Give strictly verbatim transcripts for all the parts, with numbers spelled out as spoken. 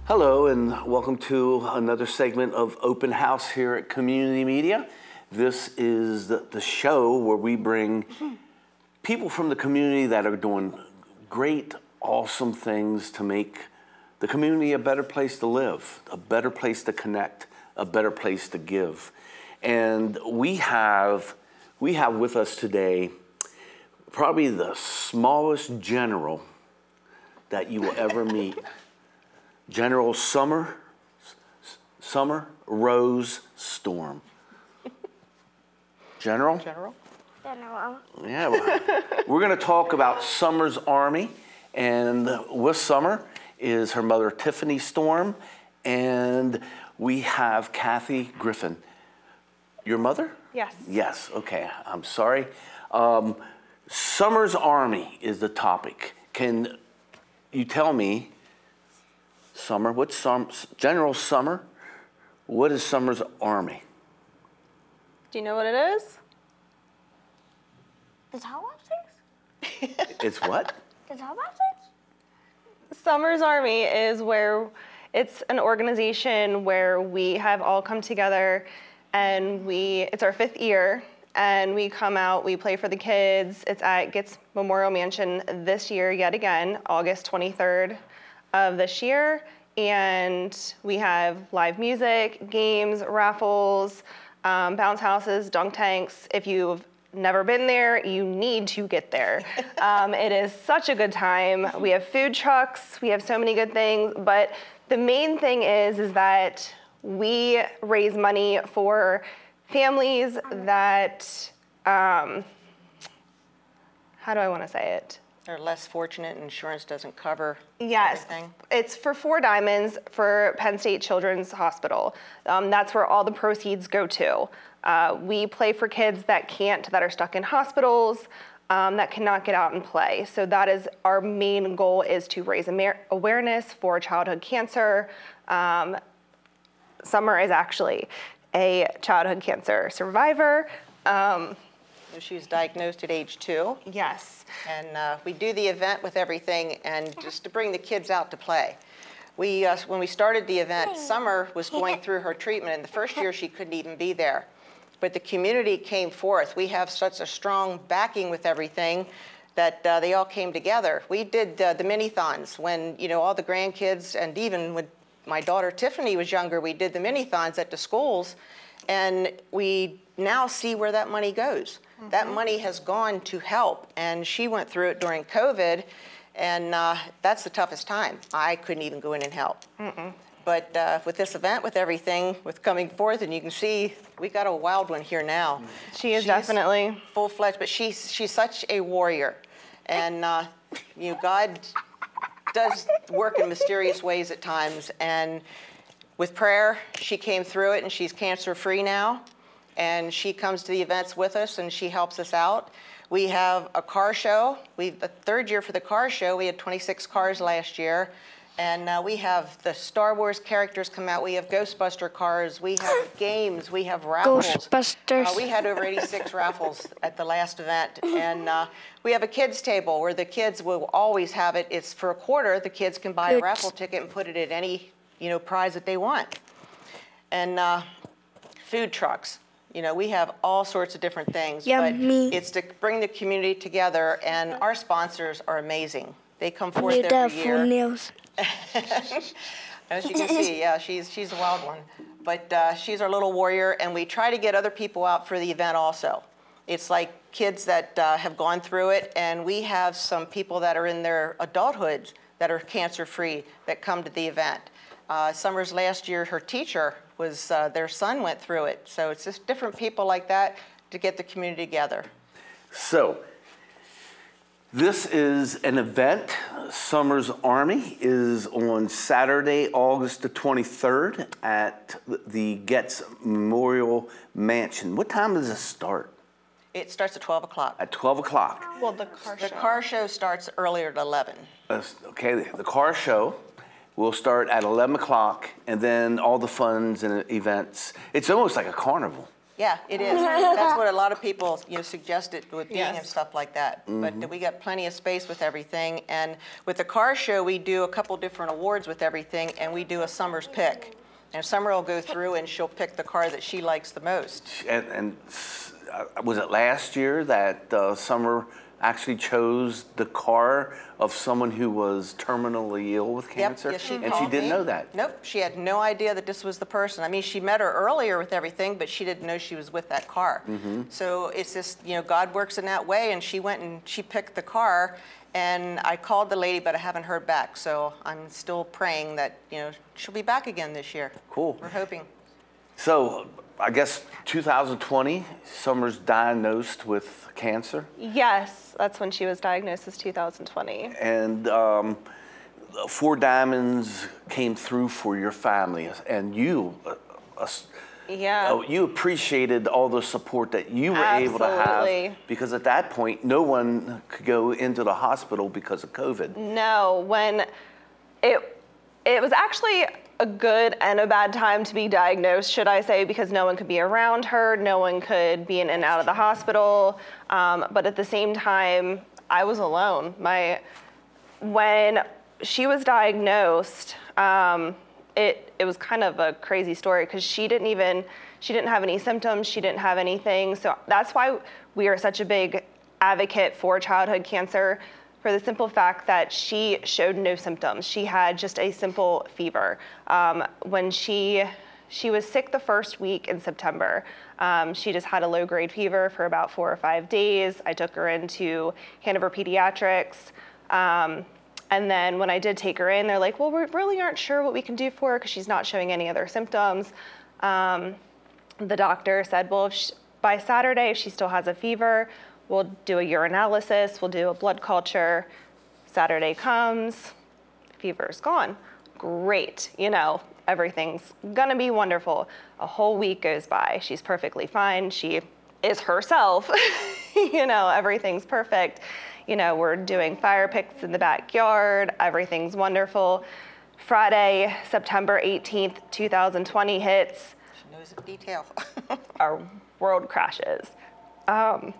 Hello and welcome to another segment of Open House here at Community Media. This is the, the show where we bring people from the community that are doing great, awesome things to make the community a better place to live, a better place to connect, a better place to give. And we have, we have with us today probably the smallest general that you will ever meet. General Summer, Summer Rose Storm. General? General? General. Yeah, well, we're going to talk about Summer's Army, and with Summer is her mother Tiffany Storm, and we have Kathy Griffin. Your mother? Yes. Yes, okay, I'm sorry. Um, Summer's Army is the topic. Can you tell me, Summer, what's some, General Summer, what is Summer's Army? Do you know what it is? The tall boxers? It's what? The tall boxers? Summer's Army is where it's an organization where we have all come together and we, it's our fifth year, and we come out, we play for the kids. It's at Gitz Memorial Mansion this year, yet again, August twenty-third of this year. And we have live music, games, raffles, um, bounce houses, dunk tanks. If you've never been there, you need to get there. Um, it is such a good time. We have food trucks, we have so many good things, but the main thing is, is that we raise money for families that, um, how do I want to say it? They're less fortunate, and insurance doesn't cover Yes, everything. it's for Four Diamonds for Penn State Children's Hospital. Um, that's where all the proceeds go to. Uh, we play for kids that can't, that are stuck in hospitals, um, that cannot get out and play. So that is our main goal, is to raise amer- awareness for childhood cancer. Um, Summer is actually a childhood cancer survivor. Um, She was diagnosed at age two, yes. and uh, we do the event with everything, and just to bring the kids out to play. We, uh, when we started the event, Summer was going through her treatment, and the first year she couldn't even be there. But the community came forth. We have such a strong backing with everything that uh, they all came together. We did uh, the mini-thons when, you know, all the grandkids, and even when my daughter Tiffany was younger, we did the mini-thons at the schools, and we now see where that money goes. Mm-hmm. That money has gone to help, and she went through it during COVID, and uh, that's the toughest time. I couldn't even go in and help. Mm-mm. But uh, with this event, with everything, with coming forth, and you can see we got a wild one here now. She is She's definitely full-fledged, but she's she's such a warrior, and uh, you know, God does work in mysterious ways at times, and with prayer, she came through it, and she's cancer-free now. And she comes to the events with us, and she helps us out. We have a car show. We the third year for the car show. We had twenty-six cars last year, and uh, we have the Star Wars characters come out. We have Ghostbuster cars. We have games. We have raffles. Ghostbusters. Uh, we had over eighty-six raffles at the last event, and uh, we have a kids table where the kids will always have it. It's for a quarter. The kids can buy a Kids. raffle ticket and put it at any, you know, prize that they want. And uh, food trucks. You know, we have all sorts of different things, Yummy. but it's to bring the community together, and our sponsors are amazing. They come forth New every full year. nails. As you can see, yeah, she's she's a wild one, but uh, she's our little warrior, and we try to get other people out for the event also. It's like kids that uh, have gone through it, and we have some people that are in their adulthood that are cancer-free that come to the event. Uh, Summer's last year, her teacher was, uh, their son went through it. So it's just different people like that to get the community together. So, this is an event. Summer's Army is on Saturday, August the twenty-third at the Gitz Memorial Mansion. What time does it start? It starts at twelve o'clock. At twelve o'clock. well the car The show. car show starts earlier at eleven. Uh, Okay, the car show will start at eleven o'clock, and then all the funds and events. It's almost like a carnival. Yeah, it is. That's what a lot of people, you know, suggested with being and Yes. stuff like that. But we got plenty of space with everything. And with the car show, we do a couple different awards with everything, and we do a Summer's pick. And Summer will go through and she'll pick the car that she likes the most. And, and s- uh, was it last year that uh, Summer actually chose the car of someone who was terminally ill with Yep, cancer? yes, she And she called didn't me. know that? Nope, she had no idea that this was the person. I mean, she met her earlier with everything, but she didn't know she was with that car. Mm-hmm. So it's just, you know, God works in that way, and she went and she picked the car, and I called the lady, but I haven't heard back. So I'm still praying that, you know, she'll be back again this year. Cool. We're hoping. So I guess two thousand twenty, Summer's diagnosed with cancer. Yes, that's when she was diagnosed as two thousand twenty. And um, Four Diamonds came through for your family, and you, uh, uh, Yeah. oh, you appreciated all the support that you were able to have, Absolutely. because at that point, no one could go into the hospital because of COVID. No, when it it was actually a good and a bad time to be diagnosed, should I say, because no one could be around her, no one could be in and out of the hospital. Um, but at the same time, I was alone. My when she was diagnosed, um, it it was kind of a crazy story because she didn't even she didn't have any symptoms, she didn't have anything. So that's why we are such a big advocate for childhood cancer, for the simple fact that she showed no symptoms. She had just a simple fever. Um, when she she was sick the first week in September, um, she just had a low-grade fever for about four or five days. I took her into Hanover Pediatrics. Um, and then when I did take her in, they're like, well, we really aren't sure what we can do for her because she's not showing any other symptoms. Um, the doctor said, well, if she, by Saturday, if she still has a fever, we'll do a urinalysis, we'll do a blood culture. Saturday comes, fever's gone. Great, you know, everything's gonna be wonderful. A whole week goes by, she's perfectly fine, she is herself, you know, everything's perfect. You know, we're doing fire pits in the backyard, everything's wonderful. Friday, September eighteenth, two thousand twenty hits, She knows the detail. our world crashes. Um,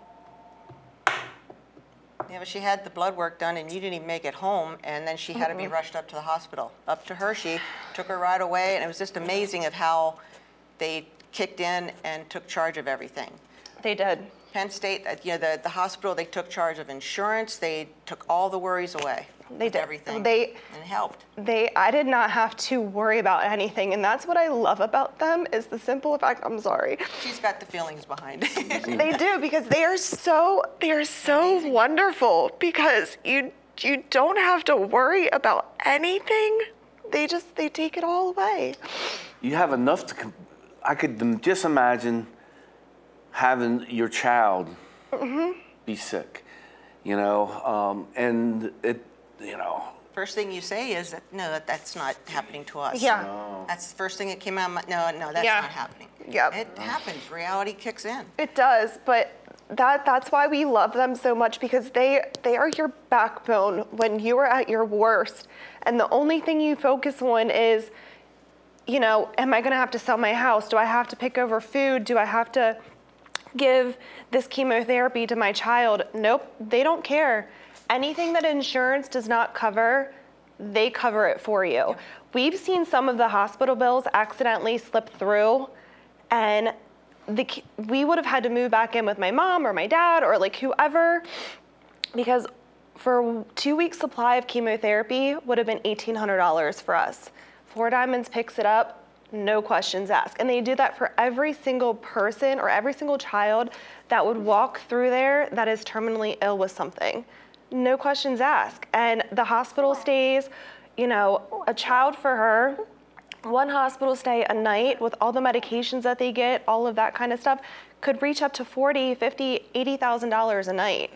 Yeah, but she had the blood work done, and you didn't even make it home, and then she had to be rushed up to the hospital. Up to Hershey, took her right away, and it was just amazing of how they kicked in and took charge of everything. they did. Penn State, uh, you know, the, the hospital, they took charge of insurance, they took all the worries away. They with did. Everything. They- And it helped. They, I did not have to worry about anything, and that's what I love about them is the simple fact, I'm sorry. She's got the feelings behind it. They do, because they are so, they are so wonderful, because you, you don't have to worry about anything. They just, they take it all away. You have enough to, com- I could just imagine having your child be sick, you know, um, and it, you know, First thing you say is that, no, that, that's not happening to us. Yeah. That's the first thing that came out of my, no, no, that's Yeah. not happening. Yep. It happens, reality kicks in. It does, but that that's why we love them so much, because they they are your backbone when you are at your worst. And the only thing you focus on is, you know, am I going to have to sell my house? Do I have to pick over food? Do I have to give this chemotherapy to my child? Nope, they don't care. Anything that insurance does not cover, they cover it for you. We've seen some of the hospital bills accidentally slip through, and the, we would have had to move back in with my mom or my dad or like whoever, because for two weeks supply of chemotherapy would have been eighteen hundred dollars for us. Four Diamonds picks it up, no questions asked. And they do that for every single person or every single child that would walk through there that is terminally ill with something. No questions asked. And the hospital stays, you know, a child for her, one hospital stay a night with all the medications that they get, all of that kind of stuff, could reach up to forty, fifty, eighty thousand dollars a night.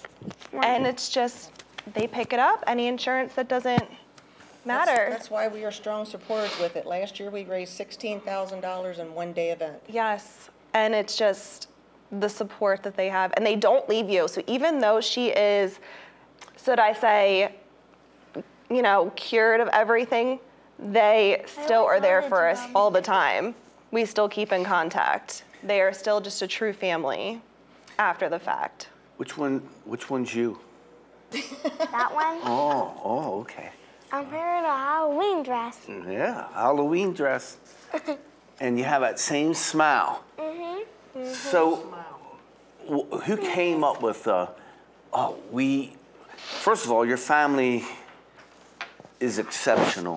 And it's just, they pick it up, any insurance that doesn't That's- matter. That's why we are strong supporters with it. Last year, we raised sixteen thousand dollars in one-day event. Yes, and it's just the support that they have, and they don't leave you. So even though she is, should I say, you know, cured of everything, they still are there for us all the time. We still keep in contact. they are still just a true family after the fact. Which one? Which one's you? That one. Oh, oh, okay. I'm wearing a Halloween dress. Yeah, Halloween dress. And you have that same smile. Mm-hmm. So, wh- who came up with the? Oh, we. First of all, your family is exceptional.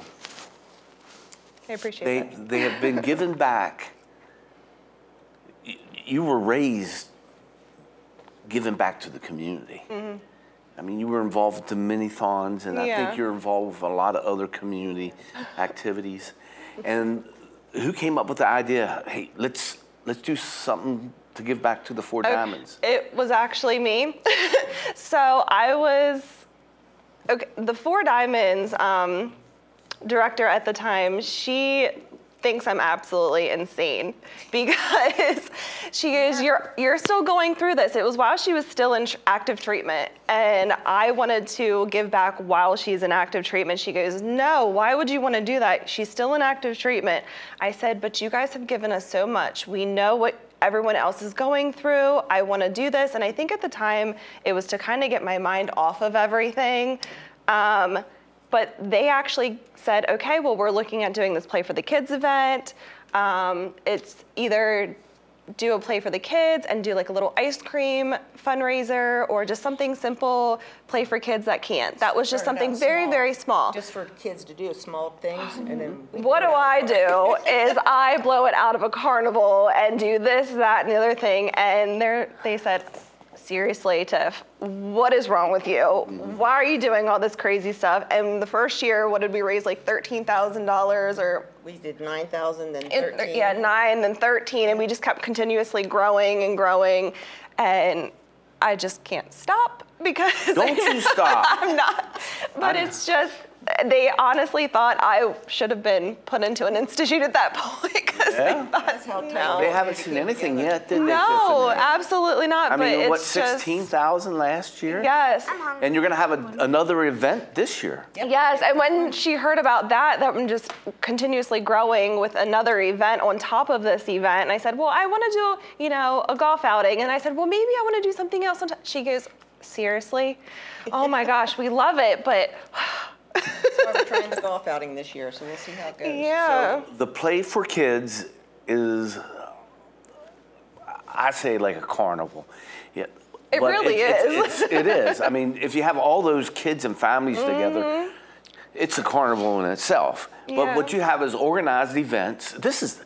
I appreciate They that. they have been given back. Y- You were raised giving back to the community. Mm-hmm. I mean, you were involved with the mini-thons, and I Yeah. think you're involved with a lot of other community activities. And who came up with the idea? Hey, let's let's do something to give back to the Four Diamonds. It was actually me. So I was, okay, the Four Diamonds um, director at the time, she thinks I'm absolutely insane because she goes, you're, you're still going through this. It was while she was still in tr- active treatment, and I wanted to give back while she's in active treatment. She goes, no, why would you want to do that? She's still in active treatment. I said, but you guys have given us so much. We know what everyone else is going through. I want to do this. And I think at the time it was to kind of get my mind off of everything. Um, but they actually said, okay, well, we're looking at doing this Play for the Kids event. Um, it's either do a Play for the Kids and do like a little ice cream fundraiser, or just something simple, Play for Kids that can't. That was just Started something out very, small, very small. Just for kids to do small things, and then. we What put do it I out. do is I blow it out of a carnival and do this, that, and the other thing. And they're, they said, seriously, Tiff, what is wrong with you? Why are you doing all this crazy stuff? And the first year, what did we raise, like thirteen thousand dollars or? We did nine thousand, then It- thirteen. Yeah, nine, then thirteen, and we just kept continuously growing and growing. And I just can't stop because Don't you stop. I'm not. But it's just, they honestly thought I should have been put into an institute at that point because Yeah. they thought, That's how no. tough They haven't seen anything yet, did they, No, Tiffany? absolutely not. I but mean, it's what, just, sixteen thousand last year? Yes. I'm hungry. And you're going to have a, another event this year. Yes, and when she heard about that, that I'm just continuously growing with another event on top of this event, and I said, well, I want to do, you know, a golf outing, and I said, well, maybe I want to do something else. sometime. She goes, seriously? Oh my gosh, we love it, but So we're trying the golf outing this year, so we'll see how it goes. yeah. The Play for Kids is, I say, like a carnival. Yeah, It but really it's- is. It's, it's, it is. I mean, if you have all those kids and families together, it's a carnival in itself. But Mm-hmm. Yeah. what you have is organized events. This is,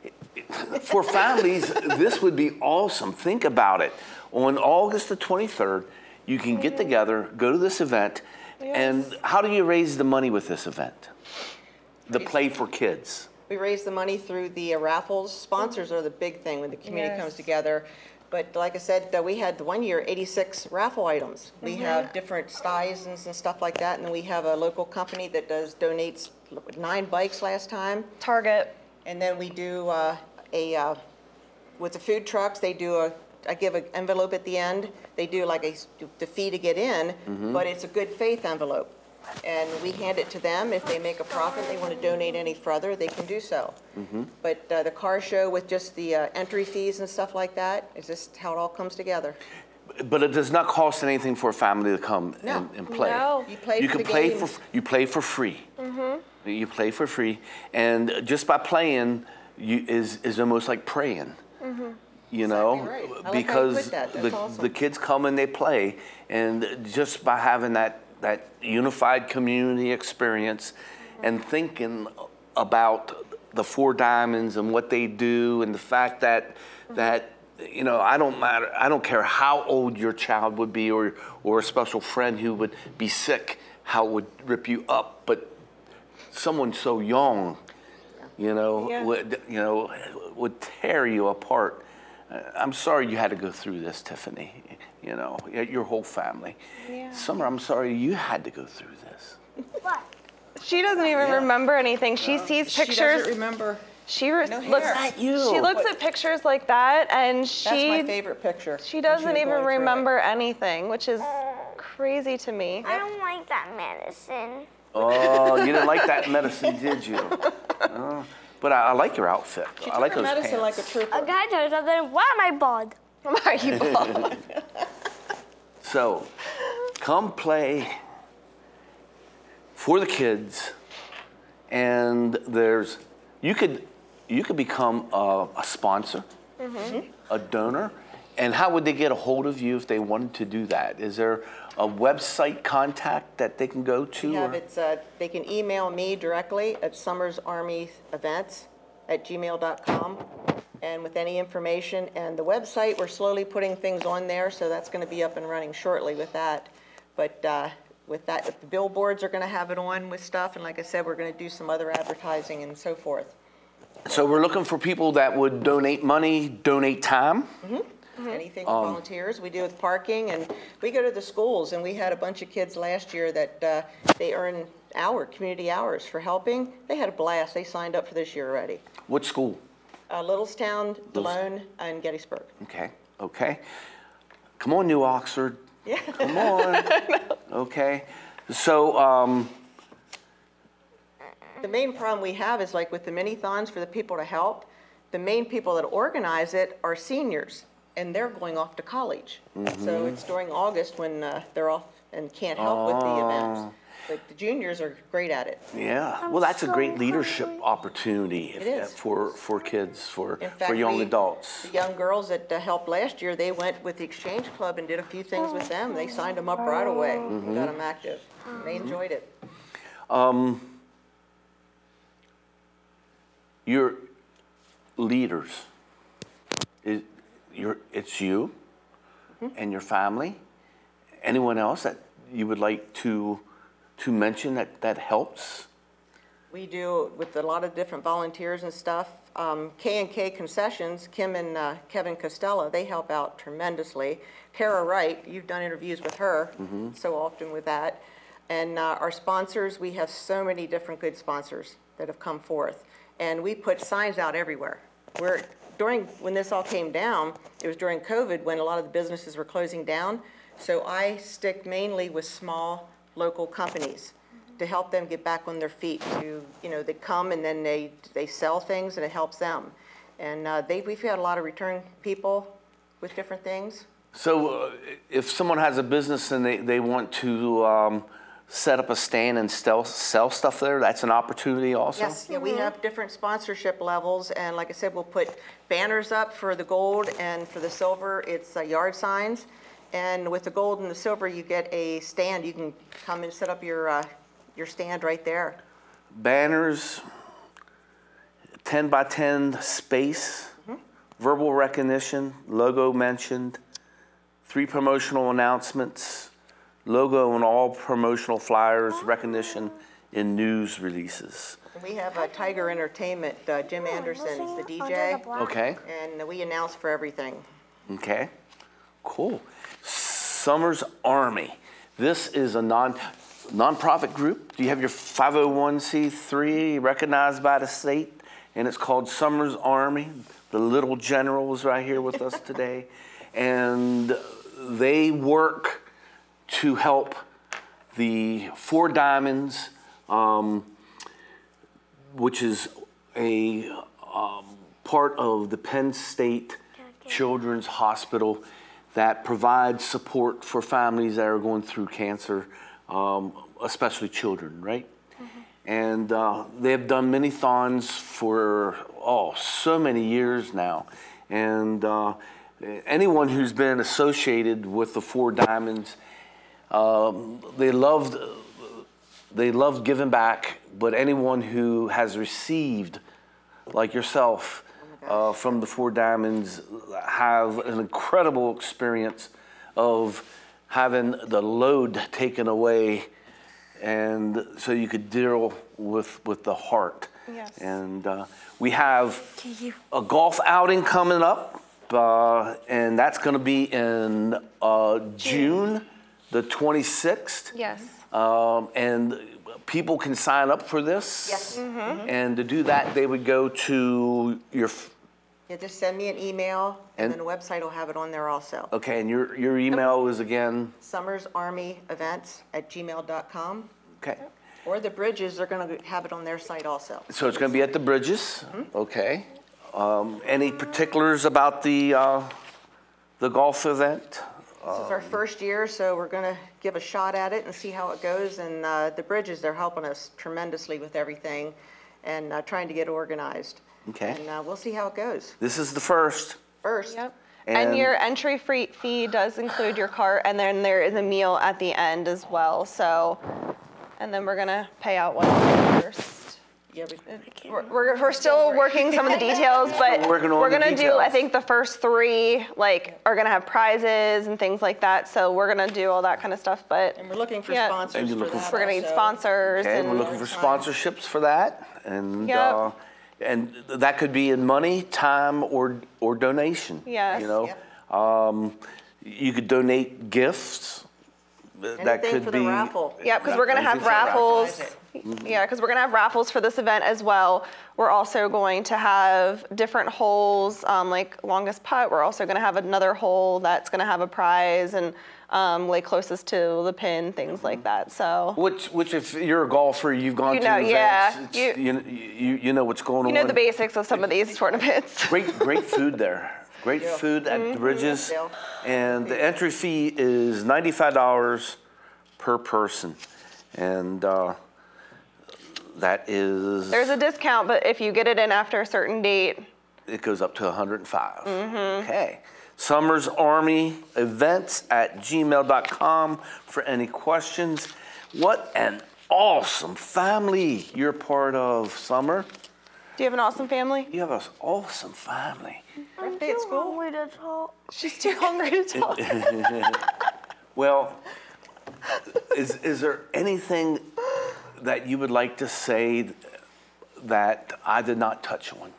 for families, this would be awesome. Think about it. On August the twenty-third, you can get together, go to this event, and how do you raise the money with this event? The Play for Kids. We raise the money through the uh, raffles. Sponsors are the big thing when the community Yes. comes together. But like I said, uh, we had one year eighty-six raffle items. We have different sizes and stuff like that, and then we have a local company that does, donates nine bikes last time. Target. And then we do uh, a, uh, with the food trucks, they do a, I give an envelope at the end. They do like a, s- the fee to get in, but it's a good faith envelope. And we hand it to them. If they make a profit, they want to donate any further, they can do so. But uh, the car show with just the uh, entry fees and stuff like that is just how it all comes together. But it does not cost anything for a family to come No. and, and play. No. You play You for can the play games. for you play for free. Mm-hmm. You play for free, and just by playing, you is is almost like praying. You know, Exactly right. I like how you because put that. That's the awesome. the kids come and they play, and just by having that that unified community experience, and thinking about the Four Diamonds and what they do, and the fact that that. You know, I don't matter. I don't care how old your child would be, or or a special friend who would be sick, how it would rip you up. But someone so young, you know, Yeah. would you know would tear you apart. Uh, I'm sorry you had to go through this, Tiffany. You know, y- your whole family. Yeah. Summer, I'm sorry you had to go through this. What? She doesn't even Yeah. remember anything. She sees She pictures. doesn't remember. She re- No hair. looks. Not you. She looks What? at pictures like that, and she That's my favorite picture. she when doesn't was even going through it. remember anything, which is crazy to me. I don't like that medicine. Oh, you didn't like that medicine, did you? Oh. But I, I like your outfit. She I like took her those medicine like pants. a trooper. I gotta tell you something. Why am I bald? Are you bald? So, come play for the kids, and there's you could you could become a, a sponsor, a donor, and how would they get a hold of you if they wanted to do that? Is there a website contact that they can go to? We have or- it's, uh, they can email me directly at summersarmyevents at gmail dot com, and with any information. And the website, we're slowly putting things on there, so that's going to be up and running shortly with that. But uh, with that, the billboards are going to have it on with stuff, and like I said, we're going to do some other advertising and so forth. So we're looking for people that would donate money, donate time. Anything with volunteers, we do with parking, and we go to the schools, and we had a bunch of kids last year that uh, they earn hour, community hours for helping. They had a blast. They signed up for this year already. What school? Uh, Littlestown, Delone, and Gettysburg. Okay, okay. Come on, New Oxford. Yeah. Come on. Okay. So, um, The main problem we have is like with the mini-thons for the people to help, the main people that organize it are seniors, and they're going off to college. So it's during August when uh, they're off and can't help with the events. But the juniors are great at it. yeah. Well, that's a so great leadership hungry. opportunity if- It is. for for kids, for In for fact, young we- adults. The young girls that uh, helped last year, they went with the Exchange Club and did a few things with them. They signed them up right away, and got them active. And they enjoyed it. Your leaders, is your it's you and your family. Anyone else that you would like to to mention that that helps? We do with a lot of different volunteers and stuff. Um, K and K Concessions, Kim and uh, Kevin Costello, they help out tremendously. Kara Wright, you've done interviews with her so often with that. And uh, our sponsors, we have so many different good sponsors that have come forth. And we put signs out everywhere. We're, during, when this all came down, it was during COVID when a lot of the businesses were closing down. So I stick mainly with small local companies to help them get back on their feet. To, you know, they come and then they, they sell things and it helps them. And uh, they, we've had a lot of return people with different things. So, uh, if someone has a business and they, they want to um, set up a stand and sell sell stuff there, that's an opportunity also. Yes, yeah, we have different sponsorship levels, and like I said, we'll put banners up for the gold, and for the silver, it's uh, yard signs. And with the gold and the silver, you get a stand. You can come and set up your, uh, your stand right there. Banners, ten by ten space, verbal recognition, logo mentioned, three promotional announcements, logo on all promotional flyers, recognition in news releases. And we have uh, Tiger Entertainment, uh, Jim Anderson's the D Under J, the block. Okay, and we announce for everything. okay, cool. Summers Army. This is a non nonprofit group. Do you have your five oh one c three recognized by the state? And it's called Summers Army. The little general is right here with us today. And they work to help the Four Diamonds, um, which is a um, part of the Penn State Children's Hospital that provides support for families that are going through cancer, um, especially children, right? And uh, they have done many-thons for, oh, so many years now. And uh, anyone who's been associated with the Four Diamonds, um, they loved, they loved giving back, but anyone who has received, like yourself, uh, from the Four Diamonds, have an incredible experience of having the load taken away, and so you could deal with with the heart. Yes. And uh, we have a golf outing coming up, uh, and that's going to be in uh, June the twenty-sixth. Yes. Um, and people can sign up for this. Yes. And to do that, they would go to your. f- Yeah, just send me an email, and And- then the website will have it on there also. Okay, and your your email is again. Summersarmyevents at gmail dot com. Okay. Or the Bridges, they're going to have it on their site also. So it's going to be at the Bridges, okay. Um, Any particulars about the, uh, the golf event? This is our first year, so we're going to give a shot at it and see how it goes. And uh, the Bridges, they're helping us tremendously with everything and uh, trying to get organized. Okay. And uh, we'll see how it goes. This is the first. First. Yep. And- And your entry free fee does include your cart, and then there is a meal at the end as well. So, and then we're gonna pay out one first. Yeah, we- We're, we're, we're still working some of the details, but working on we're the gonna do, I details. think the first three, like, are gonna have prizes and things like that. So we're gonna do all that kind of stuff, but And we're looking for Yeah. sponsors And you're for looking that for- we're gonna need also. sponsors Okay, and. we're looking for sponsorships for that, and, Yep. uh, and that could be in money, time, or, or donation. Yes. You know? Yep. Um, you could donate gifts. That Anything could for the be. raffle. Yeah, because we're gonna have Anything for raffle. raffles. Yeah, because we're gonna have raffles for this event as well. We're also going to have different holes, um, like longest putt. We're also gonna have another hole that's gonna have a prize and um, lay closest to the pin, things like that. So Which, which if you're a golfer, you've gone You to know, events, yeah, it's- you- you, you, you know what's going on. you know the basics of some of these tournaments. Great, great food there. Great Yeah. food at Mm-hmm. the Bridges. Yeah. And the entry fee is ninety-five dollars per person. And uh, that is, There's a discount, but if you get it in after a certain date, it goes up to one hundred five. Mm-hmm. Okay. Summers Army Events at gmail dot com for any questions. What an awesome family you're part of, Summer. do you have an awesome family? You have an awesome family. Birthday at school. Hungry to talk. She's too hungry to talk. Well, is, is there anything that you would like to say that I did not touch on?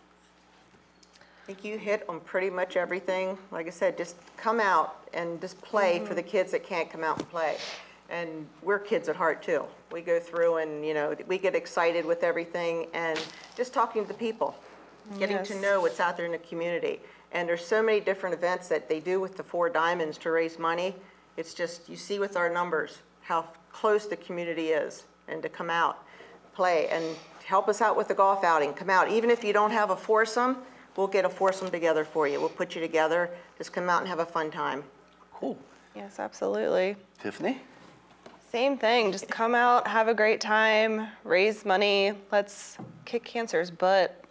I think you hit on pretty much everything. Like I said, just come out and just play for the kids that can't come out and play. And we're kids at heart too. We go through and, you know, we get excited with everything and just talking to the people, getting to Yes. know what's out there in the community. And there's so many different events that they do with the Four Diamonds to raise money. It's just, you see with our numbers, how close the community is, and to come out, play, and help us out with the golf outing. Come out, even if you don't have a foursome, we'll get a foursome together for you. We'll put you together, just come out and have a fun time. Cool. Yes, absolutely. Tiffany? Same thing, just come out, have a great time, raise money, let's kick cancer's butt.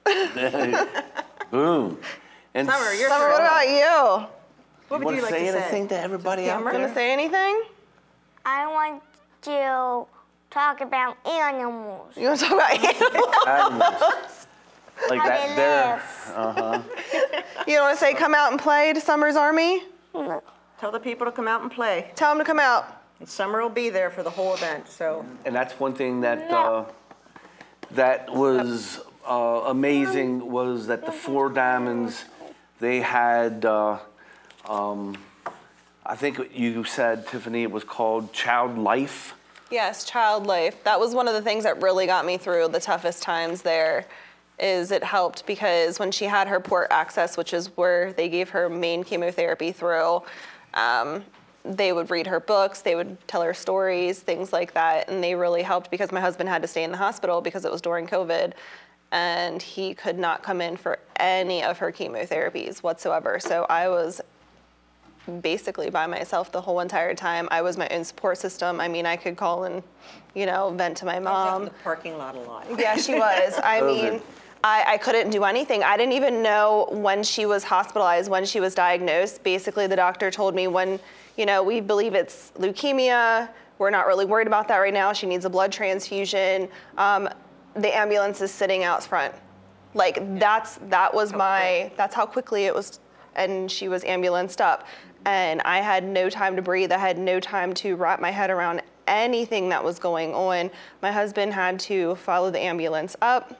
Boom. And Summer, you're Summer, what about you? What would want you to like say to anything say? to everybody out Summer? there? Gonna say anything? I want to talk about animals. You wanna talk about animals? Animals. Like How that they there. live. You wanna say come out and play to Summer's Army? Tell the people to come out and play. Tell them to come out. And Summer will be there for the whole event, so. And that's one thing that uh, that was uh, amazing was that the Four Diamonds, they had, uh, um, I think you said, Tiffany, it was called Child Life. Yes, child life. That was one of the things that really got me through the toughest times there. Is it helped because when she had her port access, which is where they gave her main chemotherapy through, um, they would read her books, they would tell her stories, things like that, and they really helped because my husband had to stay in the hospital because it was during COVID, and he could not come in for any of her chemotherapies whatsoever. So I was basically by myself the whole entire time. I was my own support system. I mean, I could call and, you know, vent to my Out in mom. the parking lot a lot. Yeah, she was. I COVID. mean, I, I couldn't do anything. I didn't even know when she was hospitalized, when she was diagnosed. Basically, the doctor told me when, you know, we believe it's leukemia. We're not really worried about that right now. She needs a blood transfusion. Um, the ambulance is sitting out front. Like that's that was my that's how quickly it was, and she was ambulanced up, and I had no time to breathe. I had no time to wrap my head around anything that was going on. My husband had to follow the ambulance up,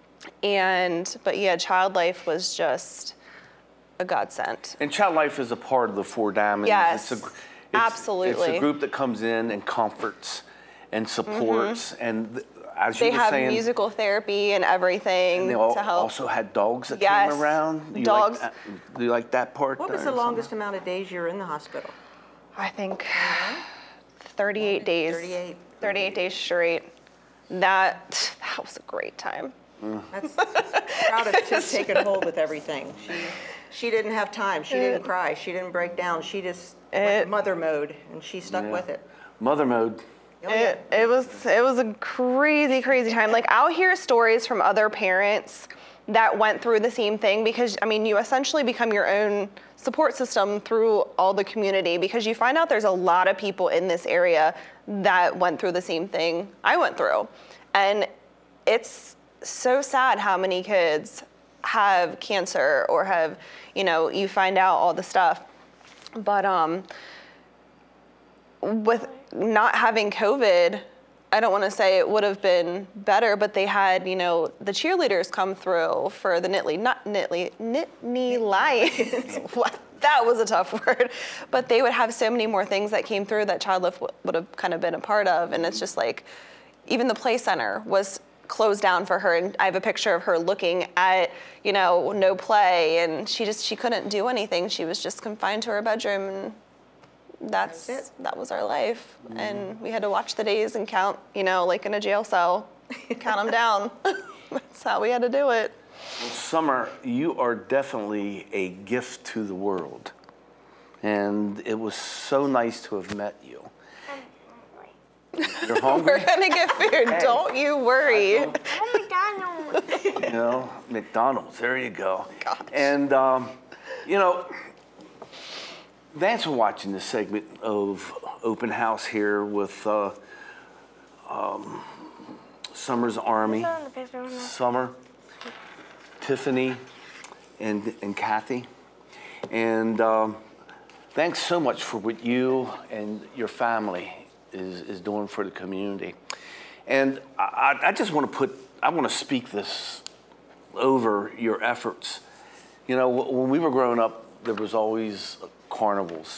and but yeah, Child Life was just a godsend. And Child Life is a part of the Four Diamonds. Yes, It's a, it's, absolutely. It's a group that comes in and comforts and supports. And th- as They you were have saying, musical therapy and everything and they all, to help. also had dogs that Yes, came around. Do you dogs. Like that, do you like that part? What was there the and longest amount of days you were in the hospital? I think thirty-eight days. thirty-eight. thirty-eight days straight. that that was a great time. That's proud of Tiff taking hold with everything. She, she didn't have time. She didn't cry. She didn't break down. She just went It- mother mode, and she stuck Yeah. with it. Mother mode. Oh, yeah. It, it was it was a crazy crazy time. Like I'll hear stories from other parents that went through the same thing, because I mean you essentially become your own support system through all the community, because you find out there's a lot of people in this area that went through the same thing I went through. And it's so sad how many kids have cancer or have, you know, you find out all the stuff. But um with not having COVID, I don't want to say it would have been better, but they had, you know, the cheerleaders come through for the Nittany, not Nittany, Nittany Lions. What? That was a tough word. But they would have so many more things that came through that Child Lift w- would have kind of been a part of. And it's just like, even the play center was closed down for her. And I have a picture of her looking at, you know, no play. And she just, she couldn't do anything. She was just confined to her bedroom. And that's, That's it. that was our life. And we had to watch the days and count, you know, like in a jail cell, count them down. That's how we had to do it. Well, Summer, you are definitely a gift to the world. And it was so nice to have met you. You're hungry? We're gonna get food, don't you worry. Oh, McDonald's. You know, McDonald's, there you go. Gosh. And, um, you know, thanks for watching this segment of Open House here with uh, um, Summer's Army. Put on the picture on the- Summer, Tiffany, and, and Kathy. And um, thanks so much for what you and your family is, is doing for the community. And I, I just want to put, I want to speak this over your efforts. You know, wh- when we were growing up, there was always carnivals.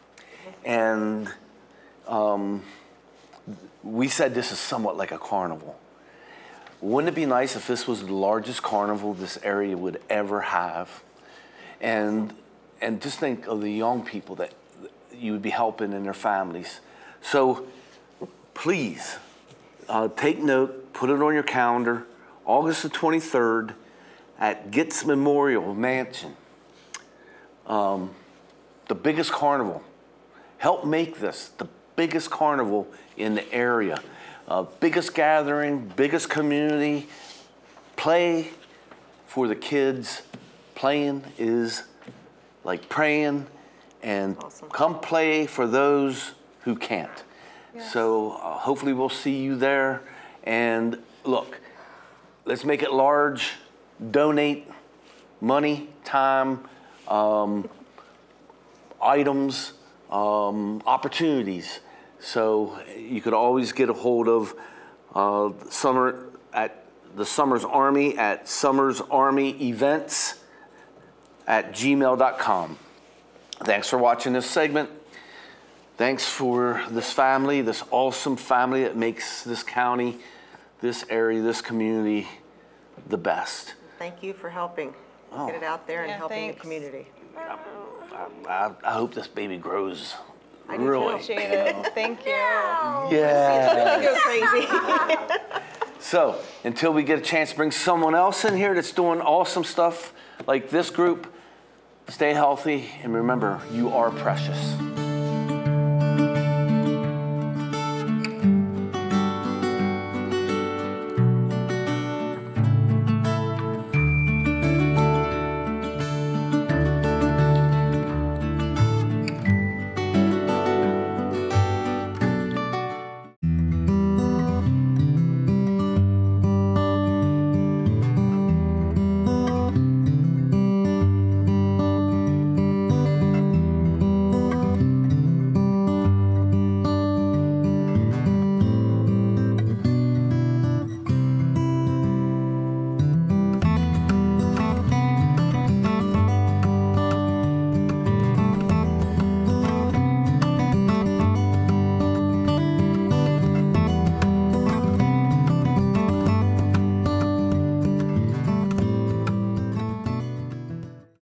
And um, we said this is somewhat like a carnival. Wouldn't it be nice if this was the largest carnival this area would ever have? And and just think of the young people that you would be helping and their families. So please, uh, take note, put it on your calendar, August the twenty-third at Gitz Memorial Mansion. Um, the biggest carnival. Help make this the biggest carnival in the area. Uh, biggest gathering, biggest community. Play for the kids. Playing is like praying, and Awesome. come play for those who can't. So uh, hopefully we'll see you there. And look, let's make it large. Donate money, time, um, items, um, opportunities. So you could always get a hold of uh, Summer at the Summer's Army at Summer's Army Events at gmail dot com. Thanks for watching this segment. Thanks for this family, this awesome family that makes this county, this area, this community the best. Thank you for helping Oh. get it out there and Yeah, helping thanks. the community. I, I hope this baby grows I do really. too. Appreciate it. Thank you. Yeah. Go crazy. So until we get a chance to bring someone else in here that's doing awesome stuff like this group, stay healthy and remember, you are precious.